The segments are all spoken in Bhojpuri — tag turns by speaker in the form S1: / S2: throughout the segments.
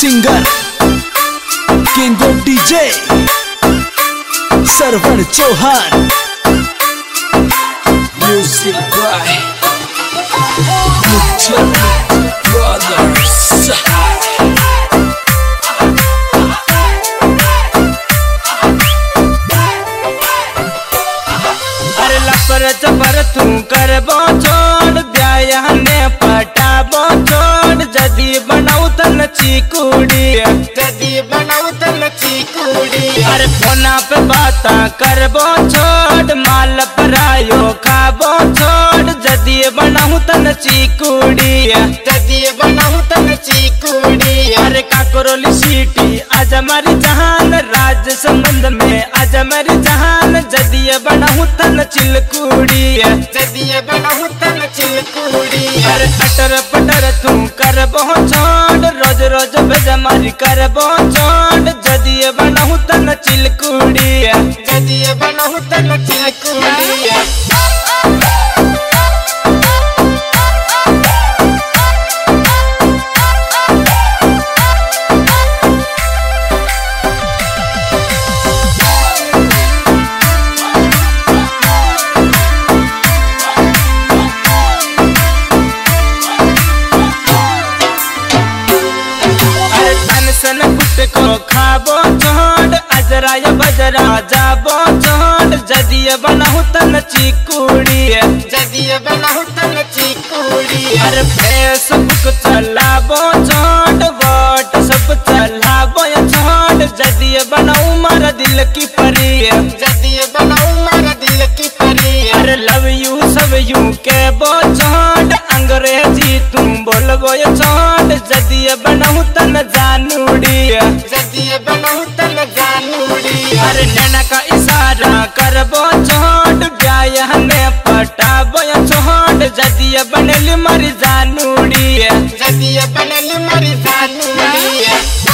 S1: Singer king of DJ Sarvan Chauhan. Music by brothers.
S2: अरे लपर जबर तू करबो छोड़ ब्याया ने पटाबो छोड़ जदी बनाऊ तन चिकुड़ी जदी बनाऊ तन चिकुड़ी। अरे फोना पे बाता करबो छोड़ माल परायो खाबो छोड़ जदी बनाऊ तन चिकुड़ी जदी बनाऊ तन चिकुड़ी। अरे काकरोली सीटी आज हमारी जहान राज संबंध में आज हमारी जहान जदी बनाऊ तन चिलकुड़ी जदी बनाऊ तन चिलकुड़ी। अरे अटर पटर तू करबो छोड़ रोज रोज बेजमारी करबो छोड़ जदी बनाऊ तन चिलकुड़ी जदी बनाऊ तन चिलकुड़ी। को खाबो छोड़ अजरा या बजरा जाबो छोड़ जदी बनाऊ तन चिकुड़ी जदी बनाऊ तन चिकुड़ी। अरे फेसबुक चलाबो छोड़ व्हाट्सएप चलाबो छोड़ जदी बनाऊ मारा दिल की परी जदी बनाऊ मारा दिल की परी। अरे लव यू सब यू के बो छोड़ अंग्रेजी तुम बोलबो छोड़ जदी बनाऊ तन जानूड़ी जदी बनाऊ तन जानूड़ी। अरे नैना का इशारा करबो छोड़ ब्याया ने पटाबो छोड़ जदी बनल मरी जानूड़ी जदी बनल मरी जानूड़ी।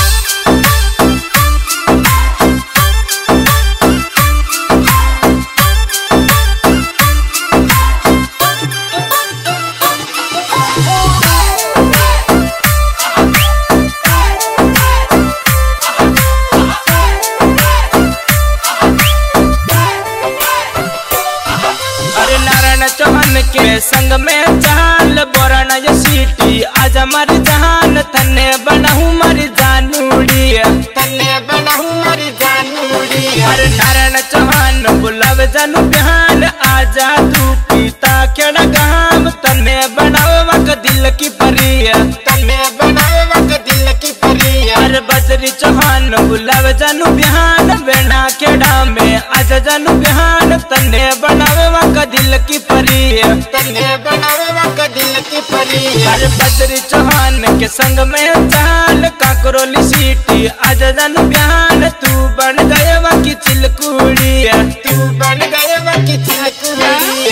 S2: चौहान के संग में चाल बोराना यो सीटी आज हमारी जहान तन्ने बनाऊ मारी जानूड़ी तन्ने बनाऊ मारी जानूड़ी। अरे नारायण चौहान बुलाव जानू बिहान आजा तू पीता केड़ा गाम तन्ने बनाओ वक दिल की परी तन्ने बनाओ वक दिल की परी। अरे बजरी चौहान बुलाव जानू बिहान बेना केड़ा में आज जानू बिहान तन्ने बनावे वक दिल की परी तन्ने बनावे वक दिल की परी। अरे बजरी चौहान के संग में चाल काकरोली सीटी आज जानू बिहान तू बन गए वकी चिलकुड़ी तू बन गए वकी चिलकुड़ी।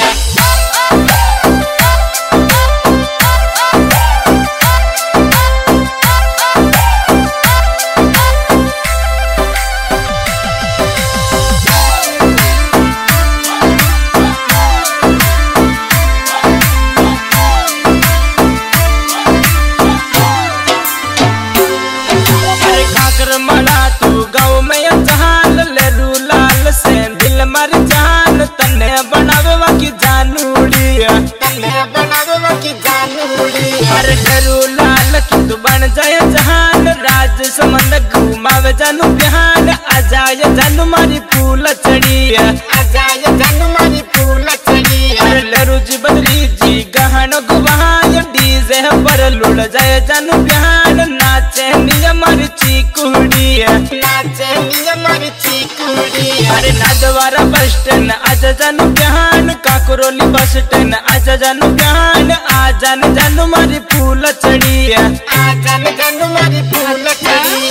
S2: मला तू गाँव में जहान ले रू लाल से दिल मर जान तन्ने बनावे वकी जानूड़ी तन्ने बनावे वकी जानूड़ी। अरे रू लाल की तू बन जाए जहान राज संबंध घुमावे जानू बिहान आजाय जानू मारी फूल चढ़ी आजाय जानू मारी फूल चढ़ी। अरे लरू जी बदरी जी गहन गुबाय डीजे पर लुड़ जाए जानू बिहान नाचे नियम मारी चिकुड़ी नाचे नियम मारी चिकुड़ी। अरे नादवारा बस स्टैंड आज जानू बिहान काकरोली बस स्टैंड आज जानू बिहान आ जान जानू मारी फूल चढ़ी आ जान जानू मारी फूल चढ़ी।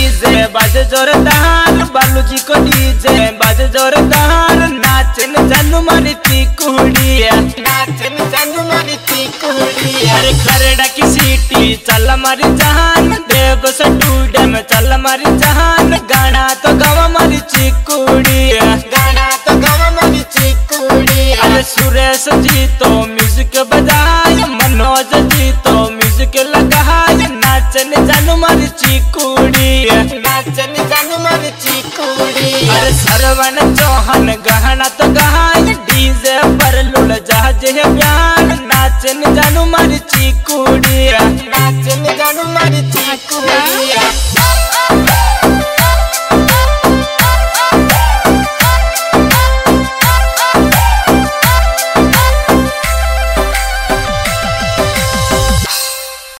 S2: बाजे जोरदार बालू जी को डीजे बाजे जोरदार नाचन जन जानू मारी चिकुड़ी नाचन जानू मारी चिकुड़ी अरे खरड़ा की सीटी चल मारी जहान देव सटूडे में चल मारी जहान गाना तो गवा मारी चिकुड़ी गाना तो गवा मारी चिकुड़ी अरे सुरेश जी तो म्यूजिक बजाए मनोज जी तो म्यूजिक लगाए नाचन जानू मारी चिकुड़ी नाचन जानू मारी चिकुड़ी अरे सरवण चौहान